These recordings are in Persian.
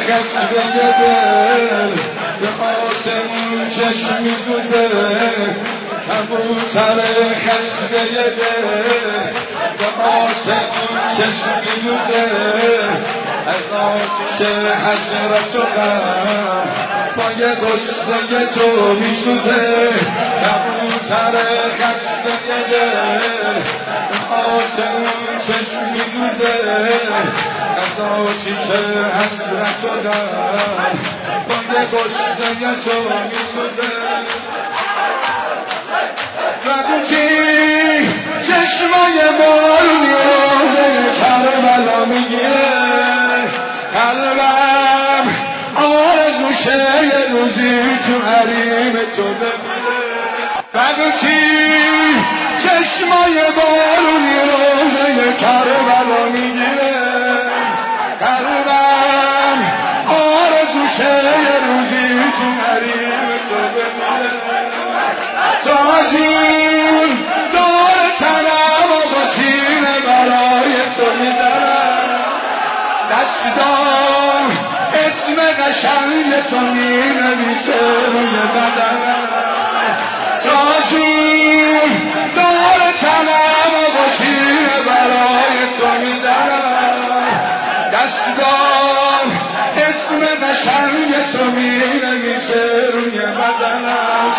خسته دل به آسمون چشم می‌دوزه کبوتر خسته دل به آسمون چشم می‌دوزه از آتش حسرت و غم با یه غصه تو می‌سوزه کبوتر خسته دل به آسمون چشم می‌دوزه از آتش حسرت و غم با یه غصه تو می‌سوزه وقتی چشمای بارونی روزه کربلا میگیره قلبم آرزوشه یه روزی تو حریم تو بمیره وقتی چشمای بارونی روزه کربلا میگیره قلبم آرزوشه یه روزی تو حریم تو بمیره تاجین دار تنم و باشینه برای تو میزنم دستام اسم قشنگ تو مینویسه روی بدنم تاجین دار تنم و باشینه برای تو میزنم دستام اسم قشنگ تو مینویسه روی بدنم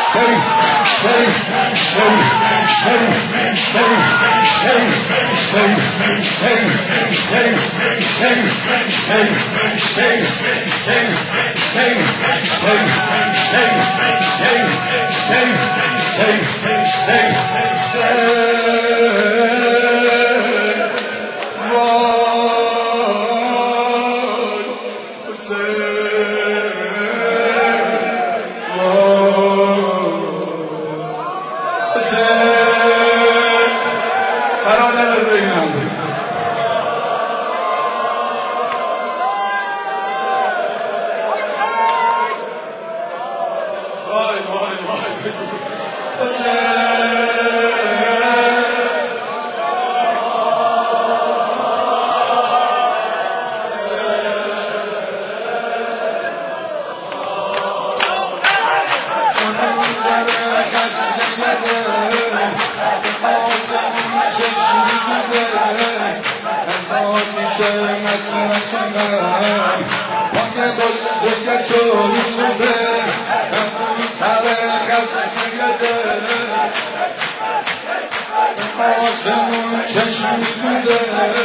آسمون چشم می‌دوزه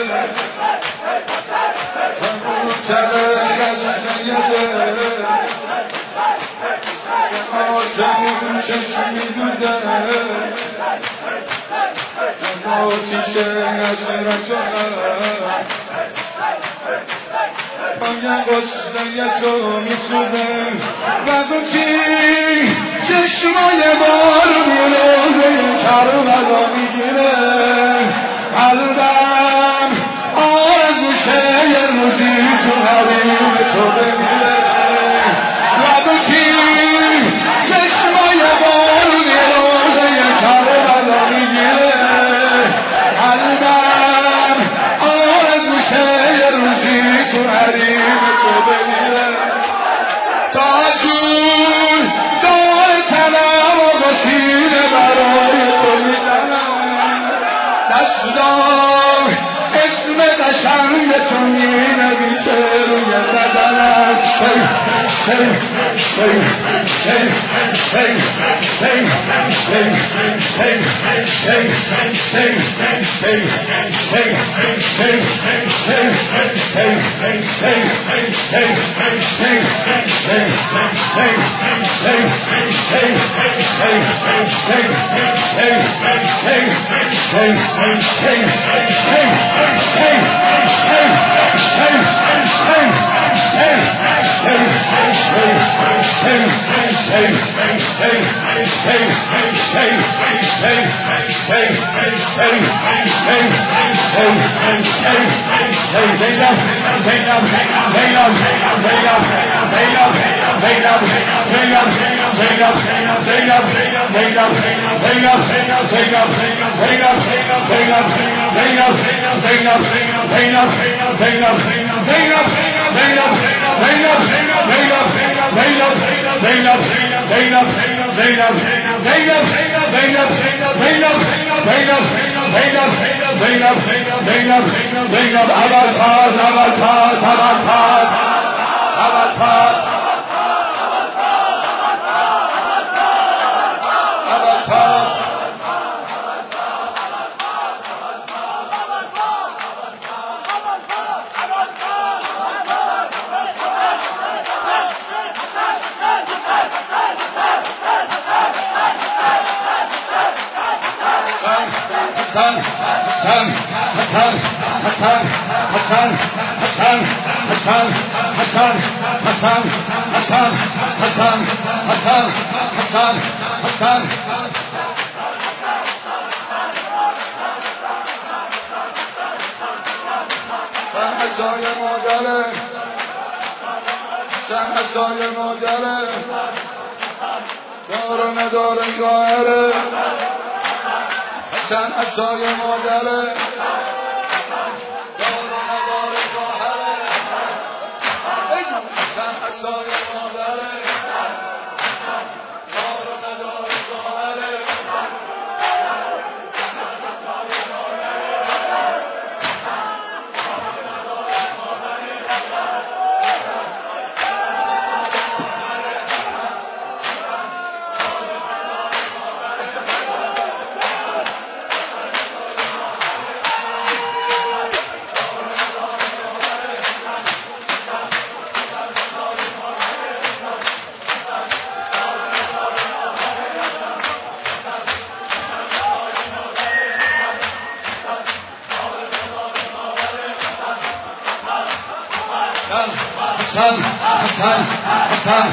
کبوتر خسته دل آسمون چشم می‌دوزه آتیش حسرت و غم با یه غصه تو می‌سوزه وقتی چشمای بارونی روزه کربلا میگیره قلبم آرزوشه یه روزی تو حریم تو بمیره وقتی چشمای بارونی روزه کربلا میگیره قلبم آرزوشه یه روزی تو حریم تو بمیره تا جون دار تنم و باشیره برای تو میزنم دستام اسم قشنگ تو مینویسه روی بدنم Zainab زینب زینب زینب زینب زینب زینب زینب زینب زینب زینب ابوالفضل ابوالفضل ابوالفضل ابوالفضل Hassan, Hassan, Hassan, Hassan, Hassan, Hassan, Hassan, Hassan, Hassan, Hassan, Hassan, Hassan, Hassan, Hassan. Sen Hasan'ı modele, sen Hasan'ı modele, دارن دارن ظاهره حسن عصای مادره دارن دارن ظاهره حسن عصای مادره دارن دارن ظاهره Hassan, Hassan, Hassan.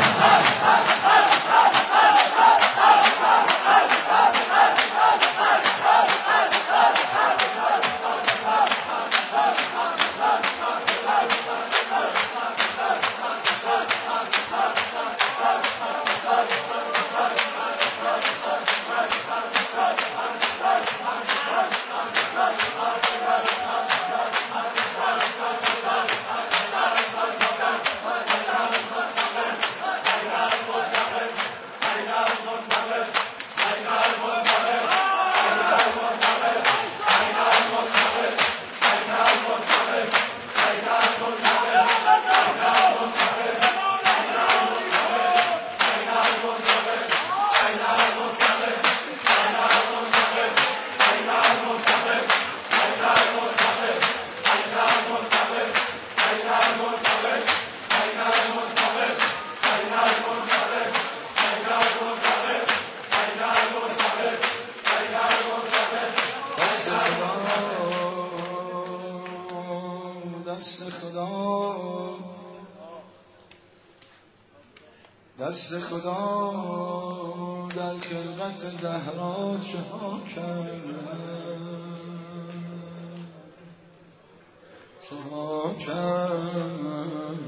دست خدا در خلقت زهرا چه ها کرد چه ها کرد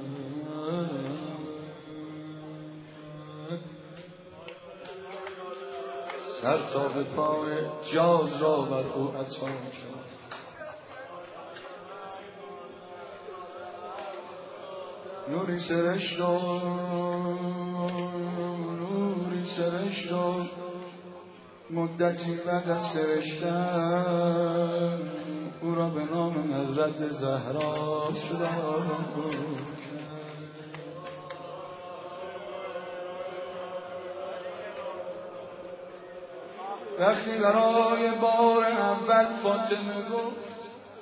سر تا به پای جاز را بر او عطا کرد نوری سرش رو مدتی بعد از سرشتن او را به نام حضرت زهرا صدا کرد وقتی برای بار اول فاطمه گفت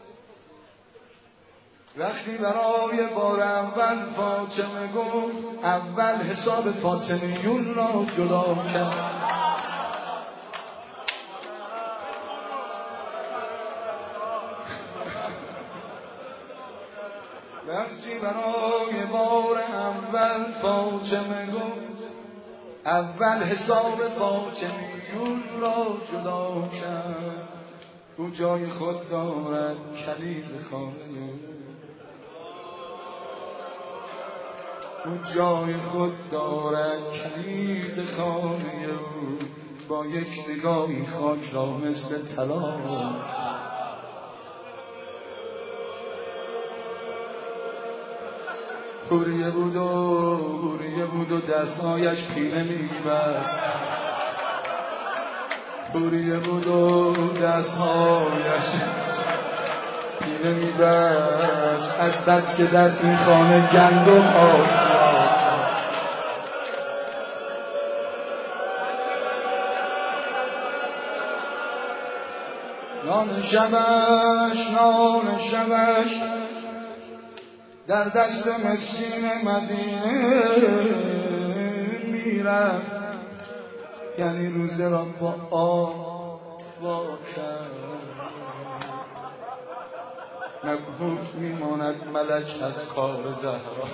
اول حساب فاطمیون را جدا کرد وقتی برای بار اول فاطمه گفت اول حساب فاطمیون را جدا کرد او جای خود دارد کلیز خانه او جای خود دارد کلیز خانه او با یک نگاهی خاک را مثل طلا حوریه بود و دستایش پینه میبست. حوریه بود و دستایش پینه میبست. از بس که در این خانه گندم آسیاب. نان شبش در دست مسکین مدینه میرفت. یعنی روزه را با آب باشد. مبهوت میماند ملک از کار زهرا.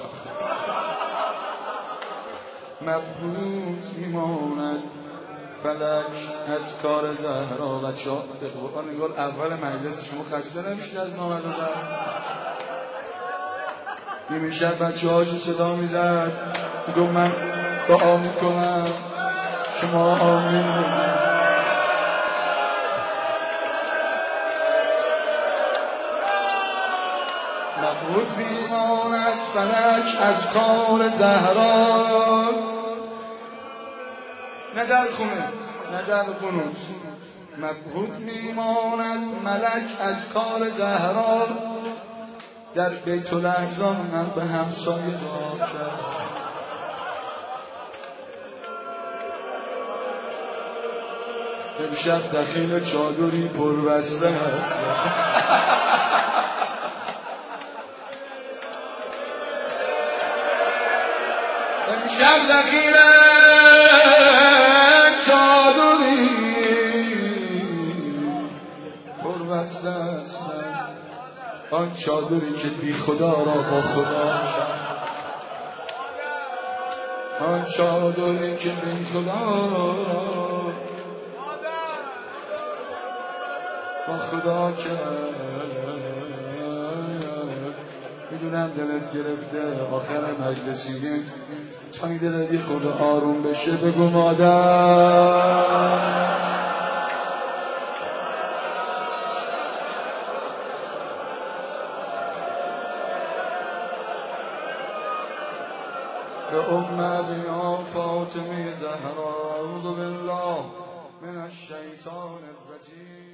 مبهوت میماند فلک از کار زهرا. بچه ها به قرآن انگار اول مجلس شما خسته نمیشید از نام زدن؟ نیمه شب بچه هاشو صدا میزد میگم من دعا میکنم شما آمین بگید. مبهوت میماند فلک از کار زهرا. نه در خونه نه در قنوت. مبهوت میماند ملک از کار زهرا. در بیت الاحزان من به همسایه دعا کرد. امشب دخیل چادری پربسته هست. امشب دخیل چادری پربسته است. آن چادری که بی خدا را با خدا کرد. آن چادری که بی خدا را با خدا کرد. میدونم دلت گرفته آخر مجلسیه. تا این دلت یه خورده آروم بشه بگو مادر. به بیا فاطمه زهرا. اعوذ بالله من الشیطان الرجیم.